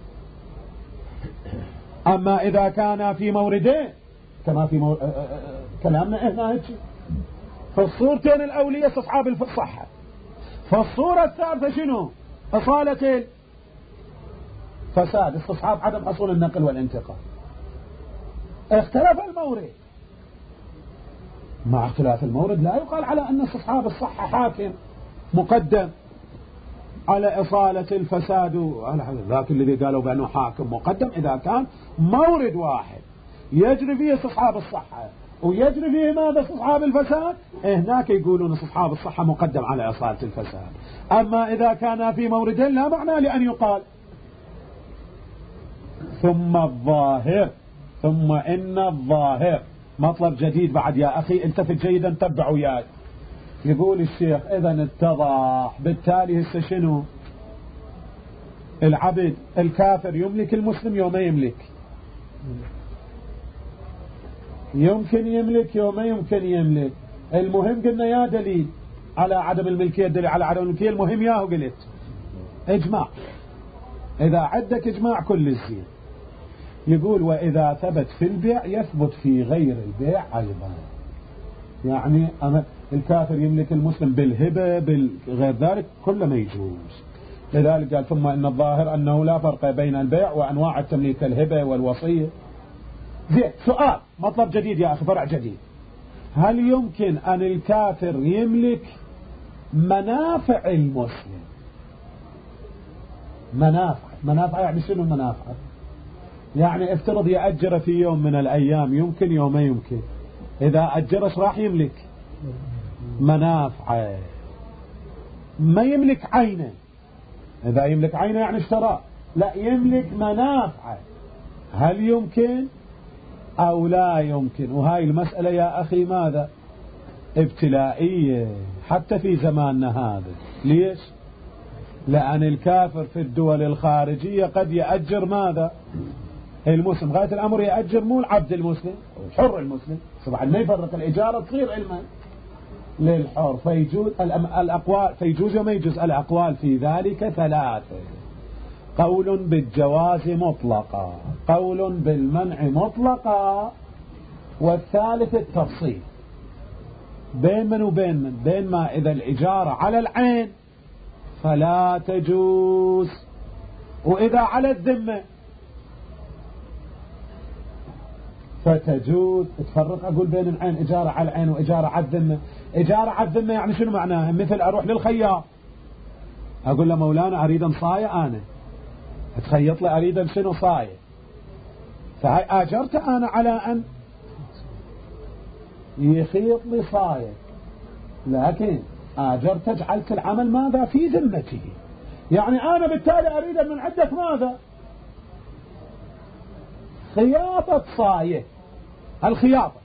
أما إذا كان في موردين كما في كلامنا هنا هيك، فالصورتين الأولية استصحاب الصحة، فالصورة الثالثة شنو؟ إصالة الفساد، استصحاب عدم حصول النقل والانتقال. اختلف المورد، مع اختلاف المورد لا يقال على أن استصحاب الصحة حاكم مقدم على إصالة الفساد، ذاك الذي قالوا بأنه حاكم مقدم إذا كان مورد واحد يجري فيه استصحاب الصحة ويجري فيه ماذا؟ استصحاب الفساد. هناك يقولون استصحاب الصحة مقدم على إصالة الفساد. أما إذا كان في موردين لا معنى لأن يقال. ثم الظاهر، ثم إن الظاهر مطلب جديد بعد يا أخي، التفت جيدا تبع وياي. يقول الشيخ إذن اتضح بالتالي هسه شنو؟ العبد الكافر يملك المسلم يوم ما يملك، يمكن يملك يوم ما يمكن يملك. المهم قلنا يا دليل على عدم الملكية، دليل على عدم الملكية، المهم ياهو قلت اجماع. إذا عندك اجماع كل الزين. يقول وإذا ثبت في البيع يثبت في غير البيع أيضا، يعني الكافر يملك المسلم بالهبة بالغير ذلك كل ما يجوز. لذلك قال ثم إن الظاهر أنه لا فرق بين البيع وأنواع التمليك الهبة والوصية. زين، سؤال مطلب جديد يا أخي، فرع جديد. هل يمكن أن الكافر يملك منافع المسلم؟ منافع يعني شنو منافع؟ يعني افترض يأجر في يوم من الأيام، يمكن يوم ما يمكن، إذا أجرش راح يملك منافع. ما يملك عينه، إذا يملك عينه يعني اشتراه، لا يملك منافع. هل يمكن أو لا يمكن؟ وهاي المسألة يا أخي ماذا؟ ابتلائية حتى في زماننا هذا. ليش؟ لأن الكافر في الدول الخارجية قد يأجر ماذا؟ المسلم. غاية الأمر يأجر مو العبد المسلم، الحر المسلم. طبعا ما يفرق الإجارة تصير علما للحر. فيجوز الأقوال، فيجوز وما يجوز. الأقوال في ذلك ثلاثة: قول بالجواز مطلقا، قول بالمنع مطلقا، والثالث التفصيل. بين من وبين من؟ بين ما إذا الإجارة على العين فلا تجوز، وإذا على الذمة فتجوز. تفرق أقول بين العين، إجارة على العين وإجارة على الذمة. إجارة على الذمة يعني شنو معناها؟ مثل أروح للخياط أقول له مولانا أريد صاية، أنا تخيط لي أريد شنو صاية، فهاي آجرت أنا على أن يخيط لي صاية، لكن آجرت جعلت العمل ماذا؟ في ذمته. يعني أنا بالتالي أريد من عندك ماذا؟ خياطة صاية. الخياطة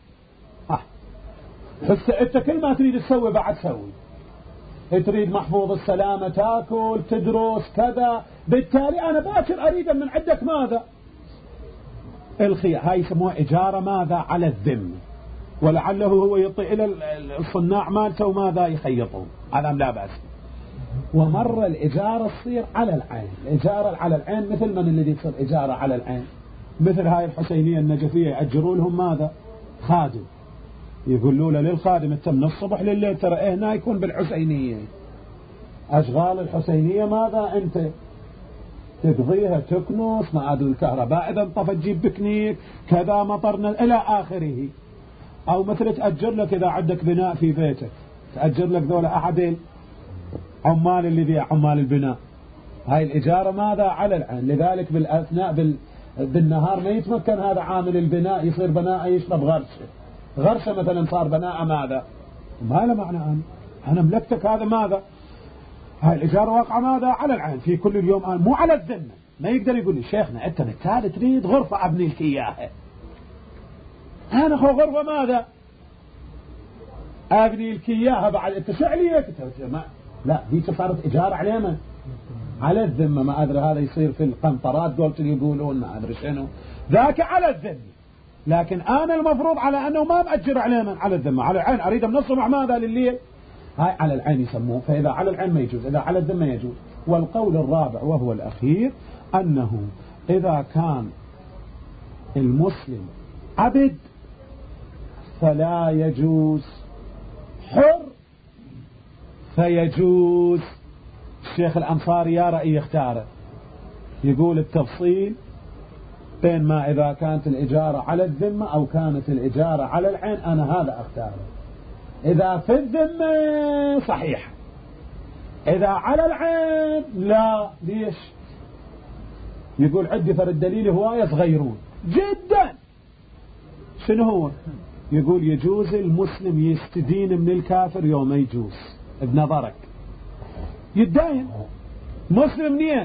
بس أنت كل ما تريد تسوي بعد سوي، تريد محفوظ السلامة تاكل تدرس كذا، بالتالي أنا باكر أريد من عندك ماذا؟ هاي يسموها إجارة ماذا؟ على الذمة. ولعله هو يطيع إلى الصناع مالته وماذا يخيطون، هذا لا بأس. ومرة الإجارة تصير على العين. الإجارة على العين مثل من الذي تصير إجارة على العين؟ مثل هاي الحسينية النجفية يأجروا لهم ماذا؟ خادم. يقولوا له للخادم انت من الصبح لليل ترى هنا يكون بالحسينية، أشغال الحسينية ماذا أنت تقضيها، تكنس معادن الكهرباء، إذا انطفت تجيب بكنيك كذا، مطرنا إلى آخره. أو مثل تأجر لك إذا عندك بناء في بيتك، تأجر لك ذولا أحد عمال اللي بيع عمال البناء، هاي الإجارة ماذا؟ على العين. لذلك بالأثناء بالنهار ما يتمكن هذا عامل البناء يصير بناء يشرب غرشة مثلا صار بناء ماذا؟ ما له معنى أنا ملكتك هذا ماذا؟ هاي الإجارة واقعة ماذا؟ على العين في كل اليوم، مو على الذمة. ما يقدر يقول لي شيخنا أنت بالتالي تريد غرفة أبني لك إياها، أنا خو غرفة ماذا؟ أبني لك إياها بعد أنت شو عليك؟ لا دي صارت إجارة على من؟ على الذمة. ما أدري هذا يصير في القنطرات قلت يقولون ما أدري شنو ذاك على الذمة، لكن أنا المفروض على أنه ما مأجر على من؟ على الذمة. على العين أريد من الصبح ماذا لليل، هاي على العين يسموه. فإذا على العين ما يجوز، إذا على الذمة يجوز. والقول الرابع وهو الأخير أنه إذا كان المسلم عبد فلا يجوز، حر فيجوز. الشيخ الأنصاري يا رأي يختاره، يقول التفصيل بين ما إذا كانت الإجارة على الذمة أو كانت الإجارة على العين، أنا هذا أختاره. إذا في الذمة صحيح، إذا على العين لا. ليش؟ يقول عندي فرد دليل هواية صغيرون جدا. شنو هو؟ يقول يجوز المسلم يستدين من الكافر يوم ما يجوز بنظرك يتداين مسلم منين؟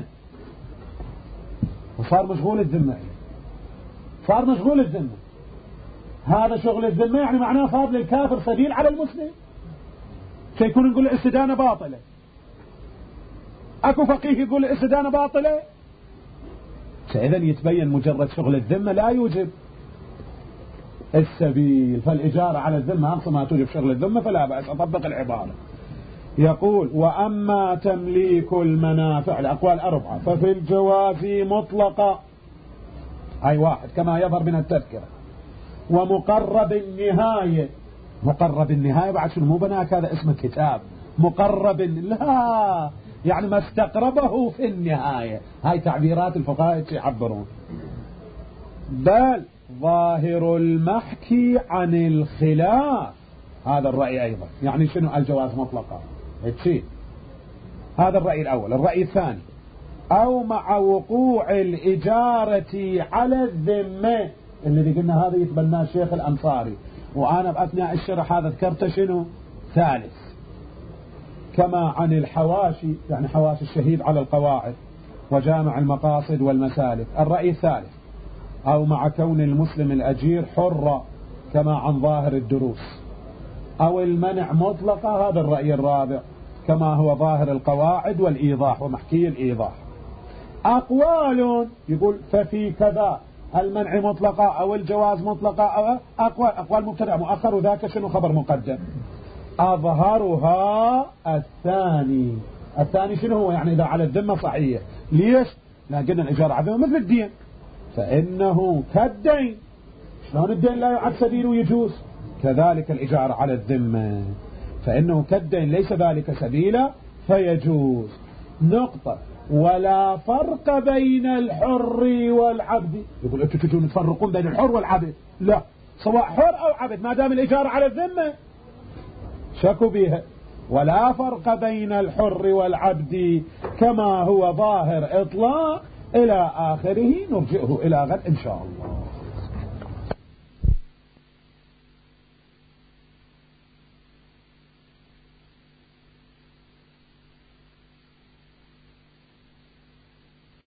وصار مشغول الذمة، صار مشغول الذمة. هذا شغل الذمة يعني معناه صار للكافر سبيل على المسلم. سيكون نقول الاستدانة باطلة، اكو فقيه يقول الاستدانة باطلة. فإذا يتبين مجرد شغل الذمة لا يوجب السبيل. فالإجارة على الذمة أقصى ما توجب شغل الذمة فلا بأس. أطبق العبارة. يقول وأما تمليك المنافع، الأقوال أربعة، ففي الجواز مطلقة، أي واحد كما يظهر من التذكرة. ومقرب النهاية، مقرب النهاية بعد شنو؟ مو بناك هذا اسمه كتاب مقرب، لا يعني ما استقربه في النهاية. هاي تعبيرات الفقهاء يعبرون. بل ظاهر المحكي عن الخلاف، هذا الرأي أيضا. يعني شنو الجواز مطلقا؟ هذا الرأي الأول. الرأي الثاني أو مع وقوع الإجارة على الذمة، الذي قلنا هذا يتبناه الشيخ الأنصاري، وأنا بأثناء الشرح هذا ذكرت شنو؟ ثالث. كما عن الحواشي، يعني حواشي الشهيد على القواعد وجامع المقاصد والمسالك. الرأي الثالث أو مع كون المسلم الأجير حرة كما عن ظاهر الدروس. أو المنع مطلقة، هذا الرأي الرابع كما هو ظاهر القواعد والإيضاح ومحكي الإيضاح. أقوال يقول ففي كذا المنع مطلقة أو الجواز مطلقة أو أقوال مبتدأ مؤخر، وذاك شنو خبر مقدم. أظهرها الثاني. الثاني شنو هو؟ يعني إذا على الذمة صحيح. ليش؟ لا قلنا الإجارة على الذمة مثل الدين، فإنه كالدين. شلون الدين لا يعد سبيل ويجوز؟ كذلك الإجارة على الذمة، فإنه كالدين ليس ذلك سبيلا فيجوز. نقطة. ولا فرق بين الحر والعبد. يقول أنتم تجون تفرقون بين الحر والعبد؟ لا، سواء حر أو عبد ما دام الإجارة على الذمة شكوا بها. ولا فرق بين الحر والعبد كما هو ظاهر إطلاق إلى آخره. نرجئه إلى غد إن شاء الله.